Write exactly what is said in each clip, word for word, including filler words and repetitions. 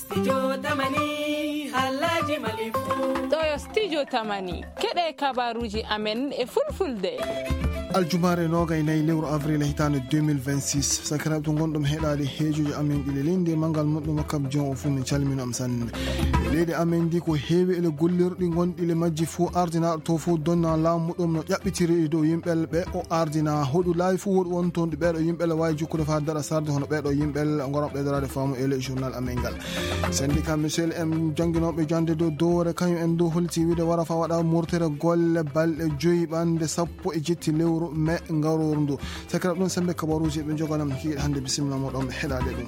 Studio Tamani Halaji Malifu Doyo Studio Tamani Kede kabaruji amen e fulfulde aljumare noga inay lewru avril hitande deux mille vingt-six sakarab to gondom heedade heejuji amen dile linde mangal muddum makam jon o funni calmino am sanne leede amen di ko heewi ele gollirdi gondi le majji fu ardina to fu donna laamudum no jabbitiri do yimbel be o ardina hodu lay fu wod won ton be do yimbel way jukkude fa dara sarde hono be do yimbel ngorom be dorade faamu ele journal amen gal syndicat monsieur m janginobe jande do doore kanyu en do holti wiide wara fa wada murtere golle balde joyi bande sappo e jetti lewru me ngarorndu sakarab don sembe kabaruji be joganam hiide hande bismillah modon be hedade dum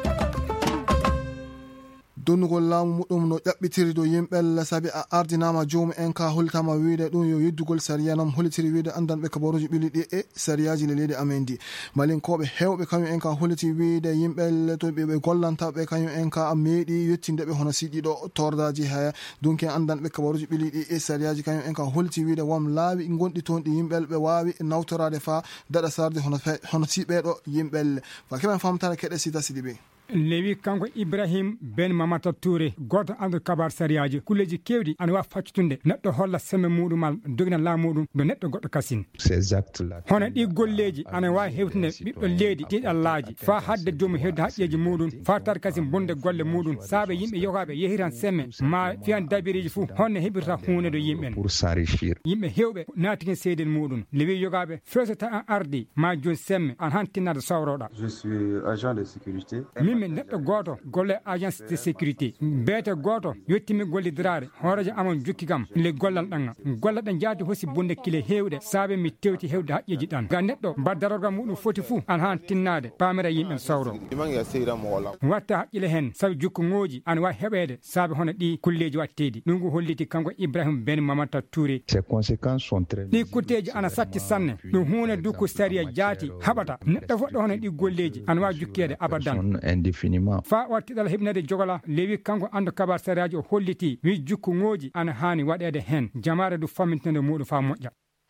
donnugol laamu muɗum no ƴaɓɓitiri do yimɓel sabi a ardinama joomu en ka holtama wiide ɗum yo yeddugol sariyanam holitiri wiide andanɓe kabaruji ɓili ɗi e sariyaji le leydi amen di malinkoɓe hewɓe kañum en ka holiti wiide yimɓel to ɓe gollantaɓe kañum en ka meeɗi yettindeɓe hono siɗiɗo tordaji ha donc en andanɓe kabaruji ɓili ɗi e sariyaji kañum en ka holiti wiide wam laawi gonɗi toon ɗi yimɓel ɓe wawi nawtorade fa daɗa sarde hono hono siɓeɗo yimɓel fa keɓen famtare keɗe sita siɗi ɓe lewi kanko Ibrahim Ben Mamata Touré goto andu kabar sariyaji kulleji kewdi ana wa faccutunde neddo holla semme mudumal dogina la mudum do neddo goddo kasin c'est exact là hono di golleji ana wa hewtune bibdo leedi tidallaji fa hadde jomu hewde hajjeji mudum fa tar kasin bonde golle mudum saabe yimbe yogabe yehiran semme ma fian dabiriji fu honne hebirta hunde do yimben pour s'enrichir yimbe hewbe natine seeden mudum lewi yogabe fesata an ardi ma jon semme an hantinade sawroda je suis agent de sécurité min neɗɗo goto golle agence de sécurité beete goto yettimi gollidirade horejo amon jukki kam le gollal ɗanga golla ɗe jaadi hosi bonde kile hewɗe saabe mi tewti hewde haƴƴeji ɗan ga neɗɗo baddarorgal muɗum foti fuu an han tinnade pamira yimɓe sawro watta haqqile hen sabi jukku ngoji an wawi heɓede saabe hono ɗi kulleji wattedi ɗum ko holliti kanko Ibrahim Ben Mamata Touré ces conséquences sont très ɗi kutteji ana satti sanne ɗum hunde dukko sariya jaati haɓata neɗɗo foɗɗo hono ɗi golleji an wawi jukkede abadan indéfiniment fa wattiɗal heɓnede jogola lewi kanko ando kabar sariyaji o holliti wi jukku ngoji ana hani waɗede hen jamare du famintinde muɗum fa moƴƴa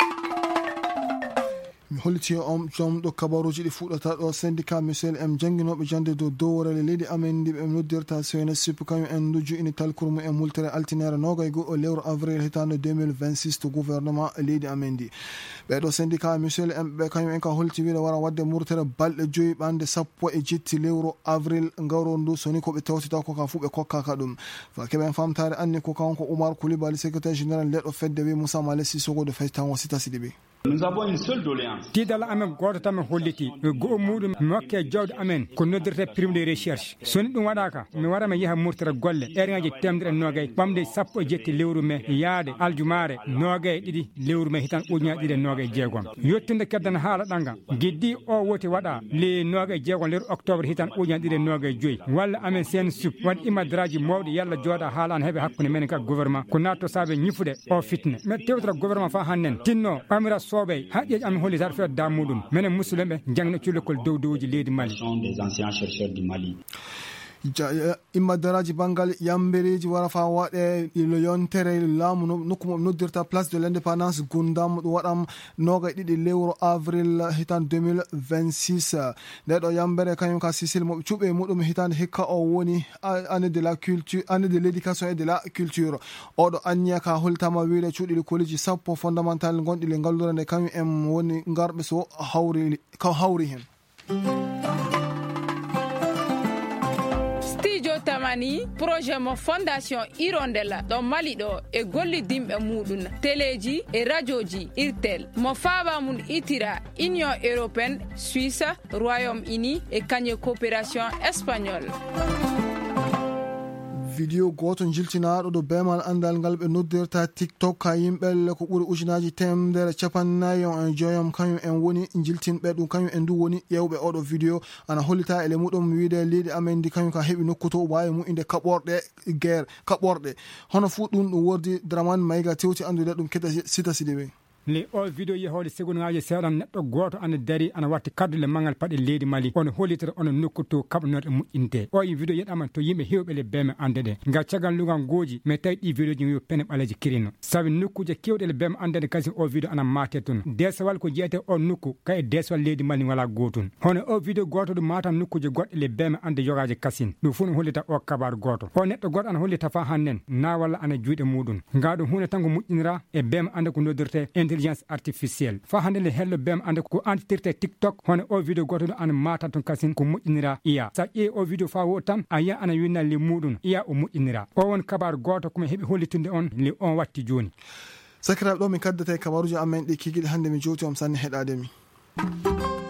mi holiti on jom do kabaruji di fuɗata ɗo syndicat monsieur m janginoɓe jande dow dowrele leydi amen ndi ɓe noddirta C N S S kañum en ndu juini talkurmu e multere altinere nogay go o lewru avril hitande deux mille vingt-six to gouvernement leydi amen ndi ɓeɗo syndicat monsieur m ɓe kañum en ka holti wiide wara wadde murtere balɗe joyi ɓande sappo e jetti lewru avril gawro ndu soni koɓe tawtita koka fu ɓe kokkaka ɗum fa keɓen famtare anni ko kanko Oumar Coulibaly secrétaire général leɗɗo fedde wi Moussa Malé Sissoko do fayi tan o sita siɗi ɓe nous avons une seule doléance tidala amen goto tan mi holliti go muɗum mi hokke jawdi amen ko noddirte prime de recherche soni ɗum waɗaka mi wara mi yaha murtere golle ɗereŋaji temedere e nogay ɓamde sappo e jetti lewru me yaade aljumare nogay e ɗiɗi lewru me hitan ujunaje ɗiɗi e nogay e jeegom yettinde keddan haala ɗanga guiddi o woti waɗa le nogay e jeegom lewru octobre hitan ujunaje ɗiɗi e nogay e joyyi walla amen sen sup waɗi imadiraji mawɗi yalla jooɗa haala an heeɓe hakkude men ka gouvernement ko natto saabe ñifude o fitne mais tewtata gouvernement fa hannen tinno pamira soɓey haƴƴeji amin holli tar feet dam muɗum minen musidɓe jangno cullokol dow dowji leydi Mali des anciens chercheurs du Mali immadaraji bangal yambereji wara fa waɗe ilo yontere laamu nokkumo noddirta place de l'indépendance gundam ɗum waɗam nogay ɗiɗi lewru avril hitande deux mille vingt-six ndeɗo yambere kañum ka Sicile moɓe cuuɓe muɗum hitande hikka o woni année de la culture année de l'éducation et de la culture oɗo anniya ka holtama wiide cuuɗiɗi koliji sappo fondamental gonɗi le ngallure nde kañum en woni garɓe so hawri ka hawri hen tamani projet mo fondation Hirondella ɗo Mali ɗo e gollidimɓe muɗum téléji e radioji irtel mo faaba mum itira Union européenne Suisse Royaume-Uni e kañe coopération espagnole video goto jiltinaɗo do bemal andal ngal ɓe noddirta TikTok ka yimɓel ko ɓuri ujunaji temedere capannayi en joyom kañum en woni jiltinɓe ɗum kañum en du woni ƴewɓe oɗo video ana hollita ele muɗum wiide leydi amen ndi kañum ka heeɓi nokkuto wawi mu inde kaɓorɗe guerre kaɓorɗe hono fu ɗum ɗum wordi Dramane Mayiga tewti andude ɗum keta sita siɗi ɓe le o video yehode segonaji seeɗan neɗɗo goto ana dari ana watti kaddule mangal paɗe leydi Mali on hollitere on nokkuto kabnorde moƴƴinte o video yeɗama to yimɓe hewɓe le beme ande de ga cagal lugan goji mais tawi ɗi video ji yo pene ɓaleji kirino sabi nokkuje kewɗe le beme andede kasi o video ana mate tun desawal ko jeyete o nokku kay desawal leydi Mali wala gotun hono o video goto ɗum matam nokkuje goɗɗe le beme ande yogaji kasin ɗum fu no hollita o kabar goto o neɗɗo goɗɗo ana hollita fa hannen na walla ana juuɗe muɗum nga ɗum hunde tan ko moƴƴinira e beme ande ko noddirte intelligence artificielle fa hande le hello beme ande ko antitirte TikTok hono o video goto ɗo ana mata ton kasin ko moƴƴinira iya sa ƴeewi o video fa wo tan a yiya ana winna le muɗum iya o moƴƴinira o won kabar goto komi heeɓi hollitinde on le on watti joni sakiraɓe ɗo min kaddata e kabaruji amen ɗi kikiɗe hande mi jowti om sanne heɗademi.